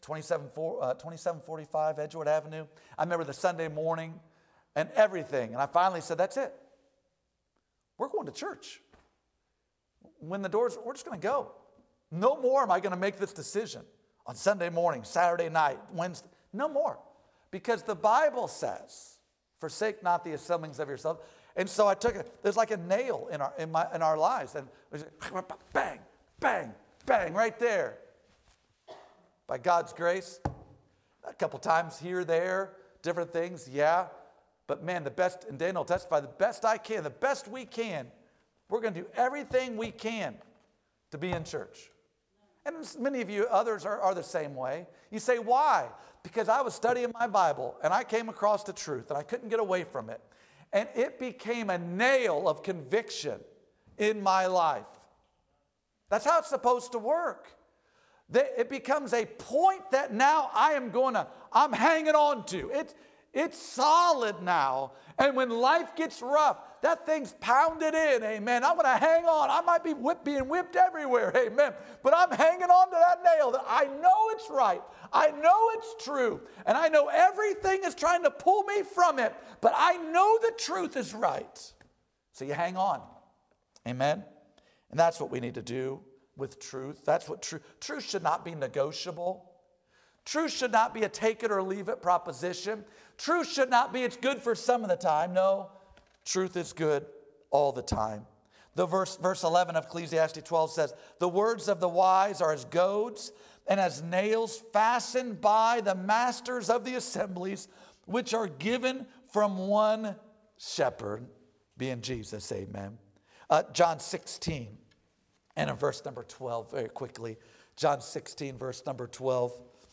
2745 Edgewood Avenue. I remember the Sunday morning and everything. And I finally said, that's it. We're going to church. When the doors, we're just going to go. No more am I going to make this decision on Sunday morning, Saturday night, Wednesday. No more. Because the Bible says, forsake not the assemblings of yourself. And so I took it. There's like a nail in our lives. And it was bang, bang, bang, right there. By God's grace, a couple times here, there, different things, yeah. But man, the best, and Daniel will testify, the best I can, the best we can, we're going to do everything we can to be in church. And many of you others are the same way. You say, why? Because I was studying my Bible, and I came across the truth, and I couldn't get away from it. And it became a nail of conviction in my life. That's how it's supposed to work. It becomes a point that now I'm hanging on to. It's solid now. And when life gets rough, that thing's pounded in, amen. I'm going to hang on. I might be being whipped everywhere, amen. But I'm hanging on to that nail that I know it's right. I know it's true. And I know everything is trying to pull me from it. But I know the truth is right. So you hang on, amen. And that's what we need to do with truth. That's what truth should not be negotiable. Truth should not be a take it or leave it proposition. Truth should not be it's good for some of the time. No, truth is good all the time. The verse 11 of Ecclesiastes 12 says, the words of the wise are as goads and as nails fastened by the masters of the assemblies, which are given from one shepherd, being Jesus, amen. John 16 and in verse number 12, very quickly. John 16, verse number 12.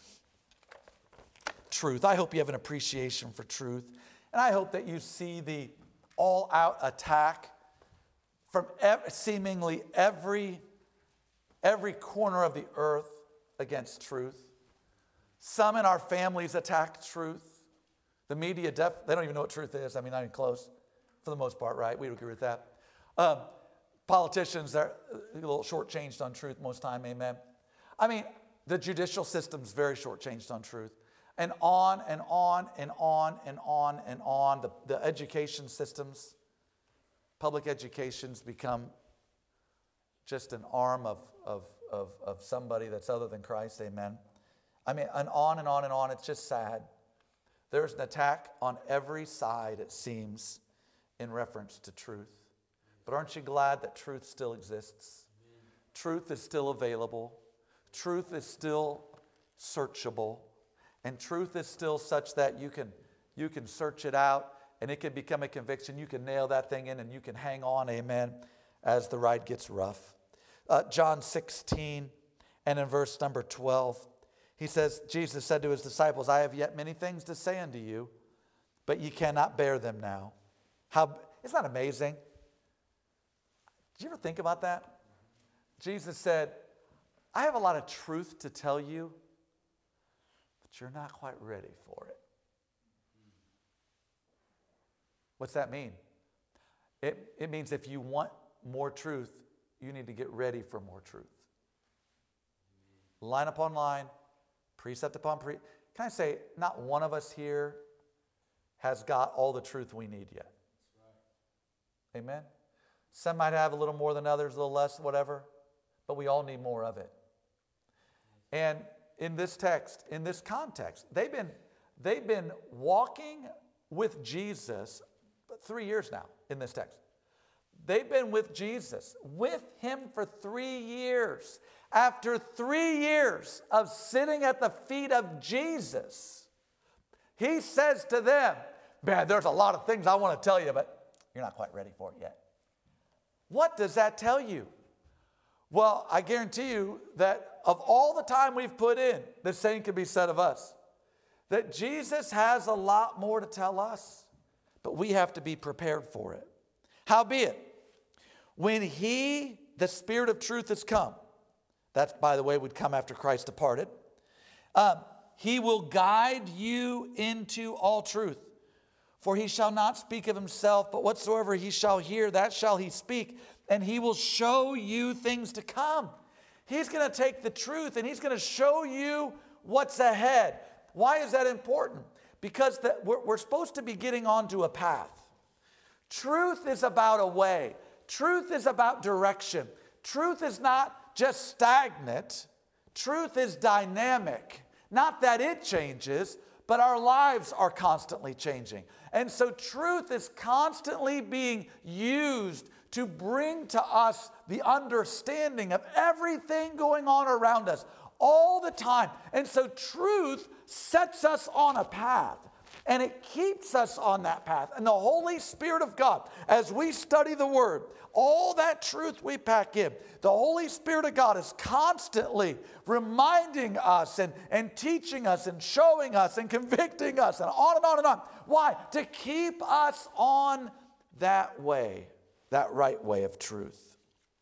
Truth. I hope you have an appreciation for truth. And I hope that you see the all-out attack from seemingly every corner of the earth against truth. Some in our families attack truth. The media, they don't even know what truth is. I mean, not even close for the most part, right? We would agree with that. Politicians, they're a little shortchanged on truth most time, amen. I mean, the judicial system's very shortchanged on truth. And on and on and on and on and on. The education systems, public education's become just an arm of somebody that's other than Christ, amen. I mean, and on and on and on. It's just sad. There's an attack on every side, it seems, in reference to truth. But aren't you glad that truth still exists? Truth is still available. Truth is still searchable. And truth is still such that you can search it out and it can become a conviction. You can nail that thing in and you can hang on, amen, as the ride gets rough. John 16 and in verse number 12, he says, Jesus said to his disciples, I have yet many things to say unto you, but ye cannot bear them now. Isn't that amazing? Did you ever think about that? Jesus said, I have a lot of truth to tell you, but you're not quite ready for it. What's that mean? It means if you want more truth, you need to get ready for more truth. Line upon line, precept upon precept. Can I say, not one of us here has got all the truth we need yet. Amen? Some might have a little more than others, a little less, whatever, but we all need more of it. And in this text, in this context, they've been walking with Jesus 3 years now in this text. They've been with Jesus, with him for 3 years. After 3 years of sitting at the feet of Jesus, he says to them, man, there's a lot of things I want to tell you, but you're not quite ready for it yet. What does that tell you? Well, I guarantee you that of all the time we've put in, the same can be said of us. That Jesus has a lot more to tell us, but we have to be prepared for it. Howbeit, when he, the Spirit of truth, has come, that's, by the way, would come after Christ departed, he will guide you into all truth. For he shall not speak of himself, but whatsoever he shall hear, that shall he speak, and he will show you things to come. He's going to take the truth and he's going to show you what's ahead. Why is that important? Because we're supposed to be getting onto a path. Truth is about a way. Truth is about direction. Truth is not just stagnant. Truth is dynamic. Not that it changes, but our lives are constantly changing. And so truth is constantly being used to bring to us the understanding of everything going on around us all the time. And so truth sets us on a path. And it keeps us on that path. And the Holy Spirit of God, as we study the Word, all that truth we pack in, the Holy Spirit of God is constantly reminding us and teaching us and showing us and convicting us and on and on and on. Why? To keep us on that way, that right way of truth.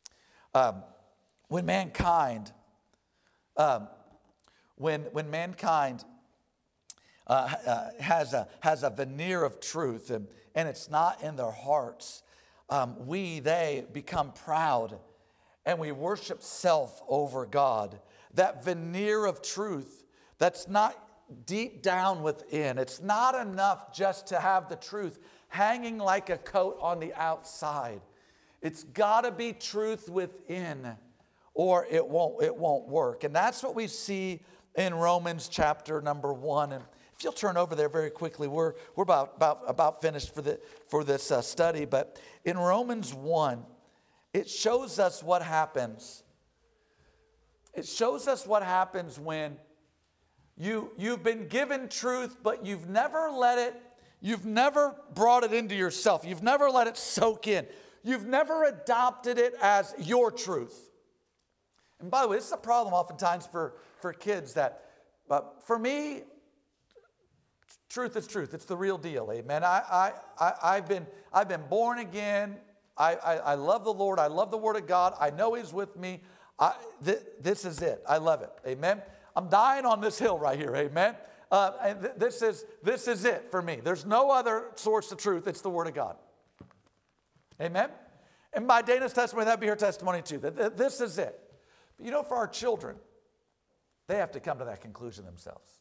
When mankind has a veneer of truth, and it's not in their hearts, they become proud, and we worship self over God. That veneer of truth that's not deep down within. It's not enough just to have the truth hanging like a coat on the outside. It's got to be truth within, or it won't work. And that's what we see in Romans chapter number 1. And if you'll turn over there very quickly, we're about finished for this study. But in Romans 1, it shows us what happens. It shows us what happens when you've been given truth, but you've never brought it into yourself. You've never let it soak in. You've never adopted it as your truth. And by the way, this is a problem oftentimes for kids for me, truth is truth. It's the real deal, amen. I've been born again. I love the Lord. I love the Word of God. I know He's with me. This is it. I love it, amen. I'm dying on this hill right here, amen. And this is it for me. There's no other source of truth. It's the Word of God. Amen? And by Dana's testimony, that'd be her testimony too. That this is it. But for our children, they have to come to that conclusion themselves.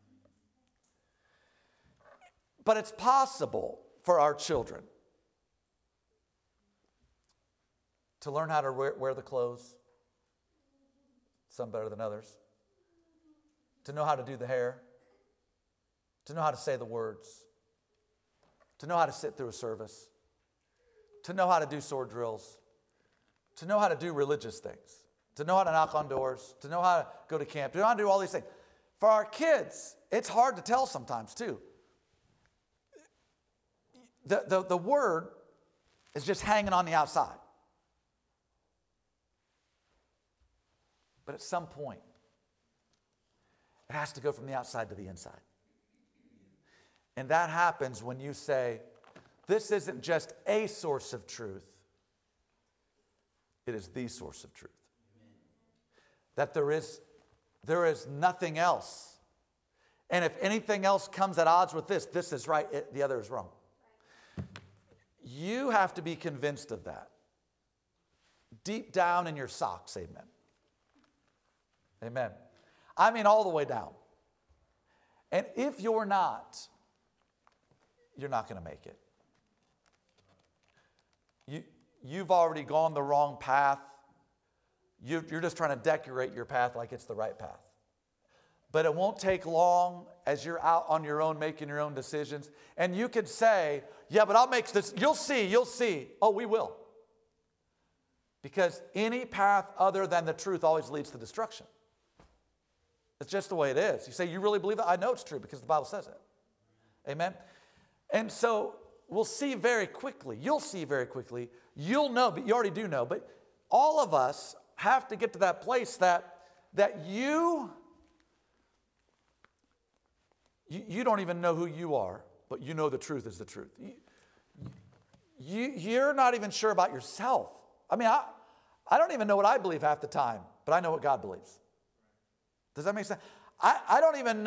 But it's possible for our children to learn how to wear the clothes, some better than others, to know how to do the hair, to know how to say the words, to know how to sit through a service, to know how to do sword drills, to know how to do religious things, to know how to knock on doors, to know how to go to camp, to know how to do all these things. For our kids, it's hard to tell sometimes too. The word is just hanging on the outside. But at some point, it has to go from the outside to the inside. And that happens when you say, this isn't just a source of truth. It is the source of truth. That there is nothing else. And if anything else comes at odds with this is right, the other is wrong. You have to be convinced of that. Deep down in your socks, amen. Amen. I mean all the way down. And if you're not going to make it. You've already gone the wrong path. You're just trying to decorate your path like it's the right path. But it won't take long as you're out on your own making your own decisions. And you could say, yeah, but I'll make this. You'll see. Oh, we will. Because any path other than the truth always leads to destruction. It's just the way it is. You say, you really believe that? I know it's true because the Bible says it. Amen? And so we'll see very quickly. You'll see very quickly. You'll know, but you already do know. But all of us have to get to that place that you don't even know who you are, but you know the truth is the truth. You're not even sure about yourself. I mean, I don't even know what I believe half the time, but I know what God believes. Does that make sense? I don't even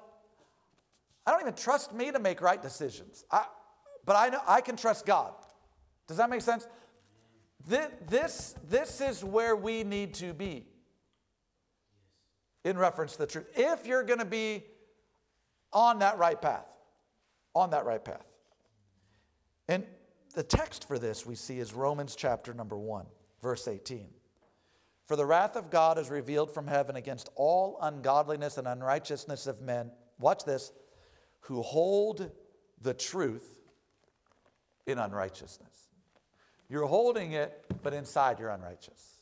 trust me to make right decisions. But I know I can trust God. Does that make sense? This is where we need to be in reference to the truth. If you're going to be on that right path. And the text for this we see is Romans chapter number 1, verse 18. For the wrath of God is revealed from heaven against all ungodliness and unrighteousness of men. Watch this. Who hold the truth in unrighteousness. You're holding it, but inside you're unrighteous.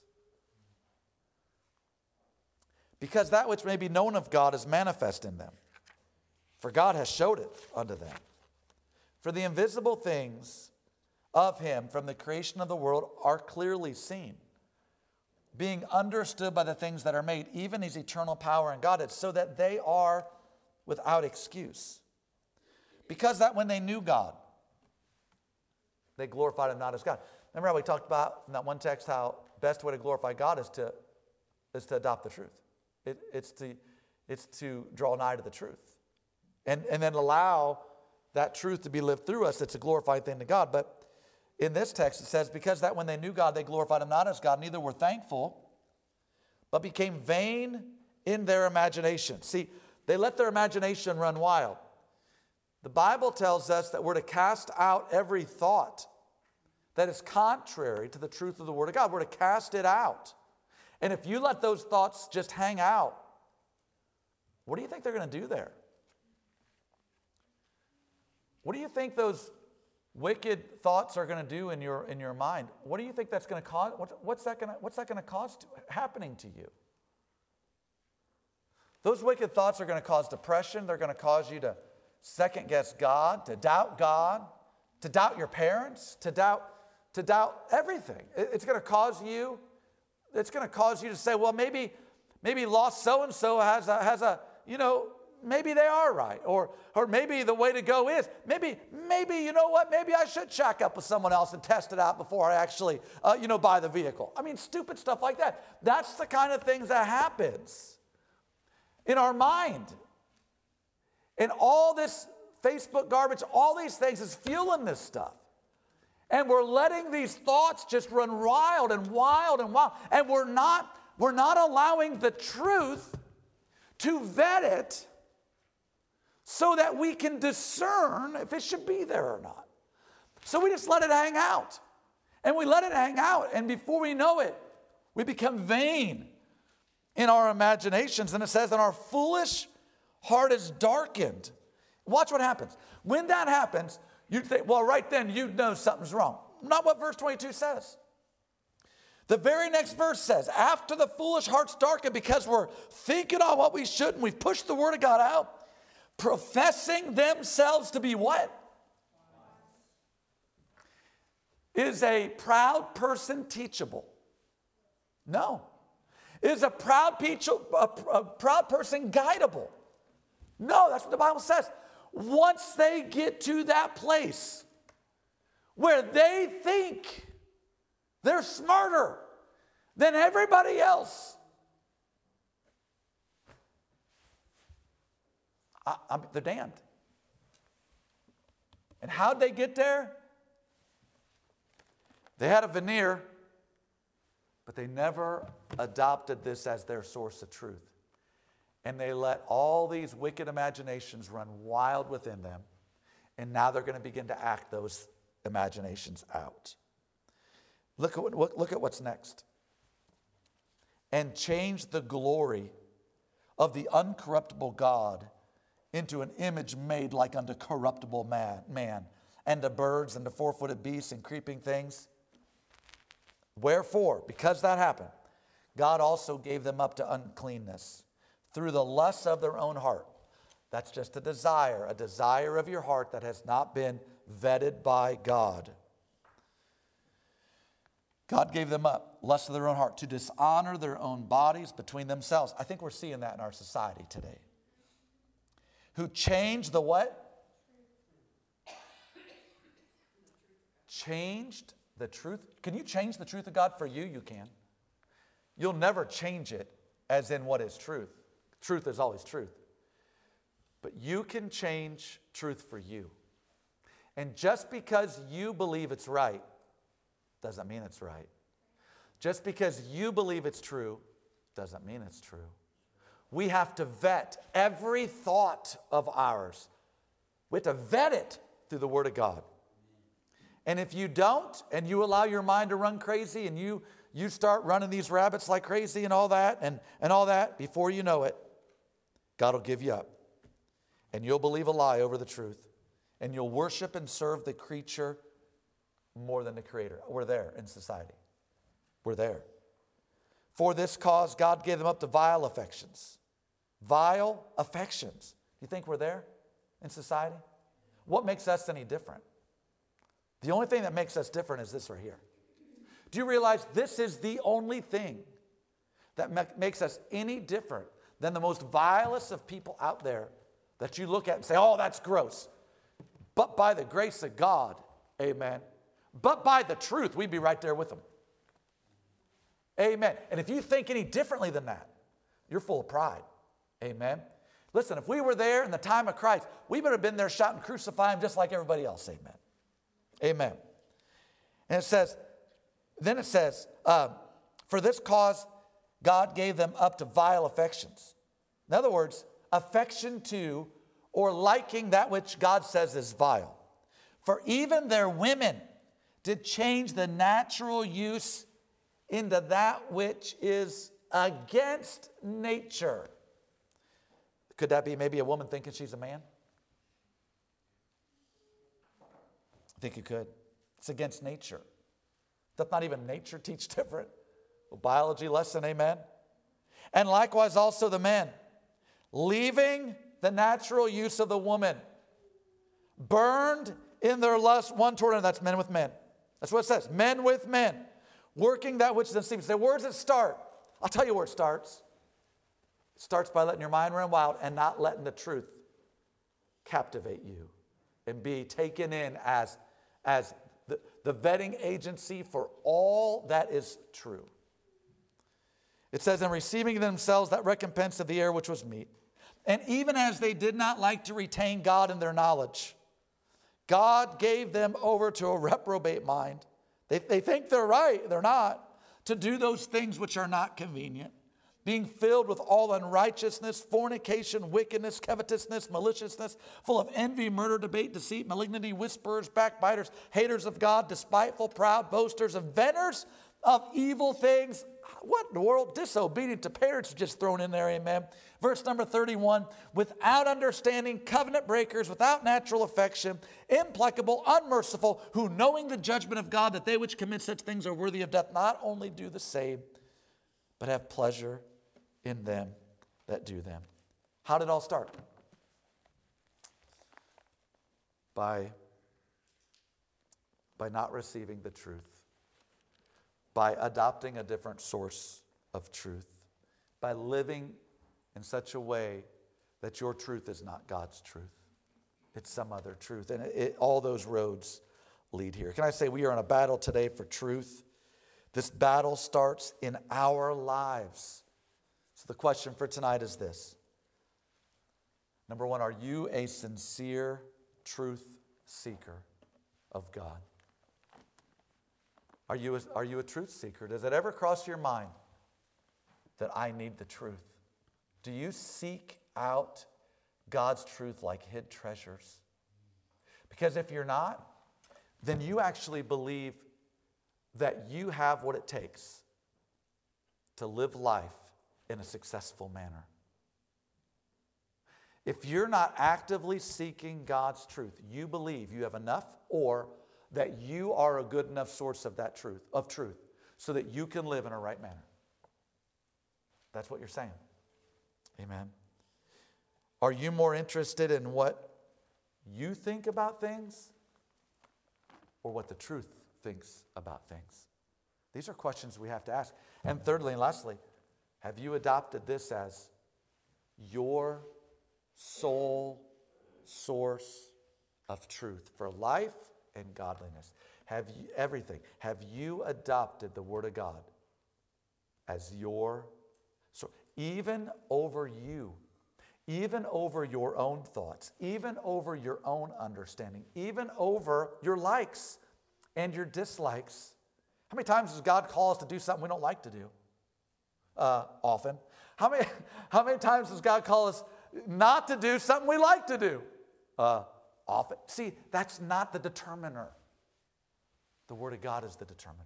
Because that which may be known of God is manifest in them. For God has showed it unto them. For the invisible things of Him from the creation of the world are clearly seen, being understood by the things that are made, even His eternal power and Godhead, so that they are without excuse. Because that when they knew God, they glorified Him not as God. Remember how we talked about in that one text how best way to glorify God is to adopt the truth. It's to draw nigh to the truth. and then allow that truth to be lived through us. It's a glorified thing to God. But in this text, it says, because that when they knew God, they glorified him not as God, neither were thankful, but became vain in their imagination. See, they let their imagination run wild. The Bible tells us that we're to cast out every thought that is contrary to the truth of the Word of God. We're to cast it out. And if you let those thoughts just hang out, what do you think they're going to do there? What do you think those wicked thoughts are going to do in your mind? What do you think that's going to cause? What's that going to cause happening to you? Those wicked thoughts are going to cause depression. They're going to cause you to second guess God, to doubt your parents, to doubt everything. It's going to cause you to say, well, maybe lost so-and-so has a maybe they are right. Or maybe the way to go is, maybe, you know what, maybe I should shack up with someone else and test it out before I actually, buy the vehicle. I mean, stupid stuff like that. That's the kind of things that happens in our mind. And all this Facebook garbage, all these things is fueling this stuff. And we're letting these thoughts just run wild and wild and wild. And we're not allowing the truth to vet it so that we can discern if it should be there or not. So we just let it hang out. And we let it hang out. And before we know it, we become vain in our imaginations. And it says, and our foolish heart is darkened. Watch what happens. When that happens, you think, well, right then you know something's wrong. Not what verse 22 says. The very next verse says, after the foolish heart's darkened because we're thinking on what we shouldn't, we've pushed the word of God out, professing themselves to be what? Is a proud person teachable? No. Is a proud person guidable? No, that's what the Bible says. Once they get to that place where they think they're smarter than everybody else, they're damned. And how'd they get there? They had a veneer, but they never adopted this as their source of truth. And they let all these wicked imaginations run wild within them. And now they're going to begin to act those imaginations out. Look at what's next. And change the glory of the uncorruptible God into an image made like unto corruptible man, and to birds and to four-footed beasts and creeping things. Wherefore, because that happened, God also gave them up to uncleanness through the lusts of their own heart. That's just a desire of your heart that has not been vetted by God. God gave them up, lust of their own heart, to dishonor their own bodies between themselves. I think we're seeing that in our society today. Who changed the what? Changed the truth. Can you change the truth of God for you? You can. You'll never change it as in what is truth. Truth is always truth. But you can change truth for you. And just because you believe it's right, doesn't mean it's right. Just because you believe it's true, doesn't mean it's true. We have to vet every thought of ours. We have to vet it through the Word of God. And if you don't, and you allow your mind to run crazy, and you start running these rabbits like crazy and all that, and all that, before you know it, God will give you up. And you'll believe a lie over the truth. And you'll worship and serve the creature more than the Creator. We're there in society. We're there. For this cause, God gave them up to vile affections. Vile affections. You think we're there in society? What makes us any different? The only thing that makes us different is this right here. Do you realize this is the only thing that makes us any different than the most vilest of people out there that you look at and say, oh, that's gross. But by the grace of God, amen, but by the truth, we'd be right there with them. Amen. And if you think any differently than that, you're full of pride. Amen. Listen, if we were there in the time of Christ, we would have been there shouting, crucify him just like everybody else. Amen. Amen. And then it says, for this cause God gave them up to vile affections. In other words, affection to or liking that which God says is vile. For even their women did change the natural use into that which is against nature. Could that be maybe a woman thinking she's a man? I think you could. It's against nature. Does not even nature teach different? A biology lesson, amen? And likewise also the men, leaving the natural use of the woman, burned in their lust one toward another. That's men with men. That's what it says. Men with men, working that which is unseemly. Where does it start? I'll tell you where it starts. It starts by letting your mind run wild and not letting the truth captivate you and be taken in as the vetting agency for all that is true. It says, and receiving themselves that recompense of the air which was meat. And even as they did not like to retain God in their knowledge, God gave them over to a reprobate mind. They think they're right, they're not. To do those things which are not convenient, being filled with all unrighteousness, fornication, wickedness, covetousness, maliciousness, full of envy, murder, debate, deceit, malignity, whisperers, backbiters, haters of God, despiteful, proud, boasters, inventors of evil things. What in the world? Disobedient to parents just thrown in there, amen. Verse number 31, without understanding, covenant breakers, without natural affection, implacable, unmerciful, who knowing the judgment of God, that they which commit such things are worthy of death, not only do the same, but have pleasure in them that do them. How did it all start? By not receiving the truth. By adopting a different source of truth. By living in such a way that your truth is not God's truth. It's some other truth. And all those roads lead here. Can I say we are in a battle today for truth? This battle starts in our lives. So the question for tonight is this. Number one, are you a sincere truth seeker of God? Are you a truth seeker? Does it ever cross your mind that I need the truth? Do you seek out God's truth like hid treasures? Because if you're not, then you actually believe that you have what it takes to live life in a successful manner. If you're not actively seeking God's truth, you believe you have enough, or that you are a good enough source of that truth, so that you can live in a right manner. That's what you're saying. Amen. Are you more interested in what you think about things or what the truth thinks about things? These are questions we have to ask. And thirdly and lastly, have you adopted this as your sole source of truth for life and godliness? Have you adopted the Word of God as your, so even over you, even over your own thoughts, even over your own understanding, even over your likes and your dislikes? How many times does God call us to do something we don't like to do? Often. How many times does God call us not to do something we like to do? Often. See, that's not the determiner. The Word of God is the determiner.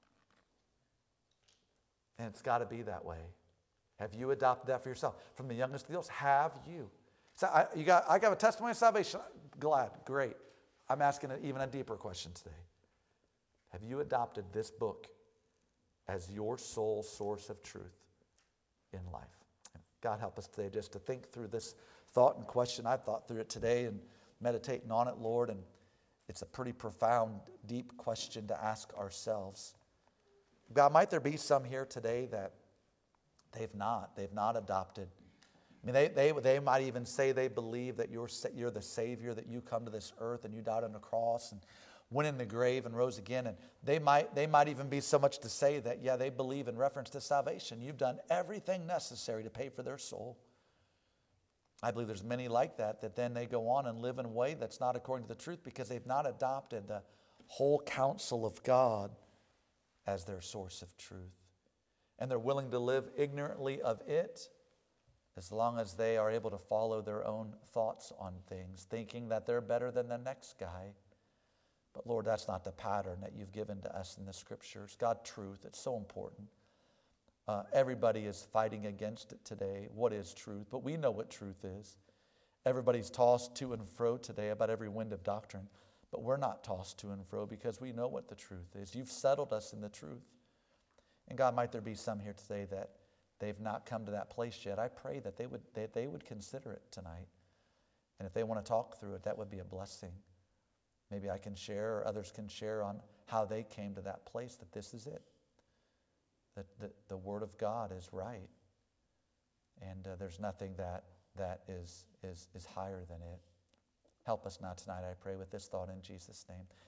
And it's got to be that way. Have you adopted that for yourself? From the youngest to the oldest, have you? So I got a testimony of salvation. Glad, great. I'm asking even a deeper question today. Have you adopted this book as your sole source of truth in life? And God help us today just to think through this thought and question. I've thought through it today and meditating on it, Lord, and it's a pretty profound, deep question to ask ourselves. God, might there be some here today that they've not adopted. I mean, they might even say they believe that you're the Savior, that you come to this earth and you died on the cross and went in the grave and rose again. And they might even be so much to say that, yeah, they believe in reference to salvation. You've done everything necessary to pay for their soul. I believe there's many like that, that then they go on and live in a way that's not according to the truth because they've not adopted the whole counsel of God as their source of truth. And they're willing to live ignorantly of it as long as they are able to follow their own thoughts on things, thinking that they're better than the next guy. But Lord, that's not the pattern that you've given to us in the Scriptures. God, truth, it's so important. Everybody is fighting against it today. What is truth? But we know what truth is. Everybody's tossed to and fro today about every wind of doctrine. But we're not tossed to and fro because we know what the truth is. You've settled us in the truth. And God, might there be some here today that they've not come to that place yet. I pray that they would consider it tonight. And if they want to talk through it, that would be a blessing. Maybe I can share or others can share on how they came to that place, that this is it. That the Word of God is right. And there's nothing that is higher than it. Help us now tonight, I pray, with this thought in Jesus' name.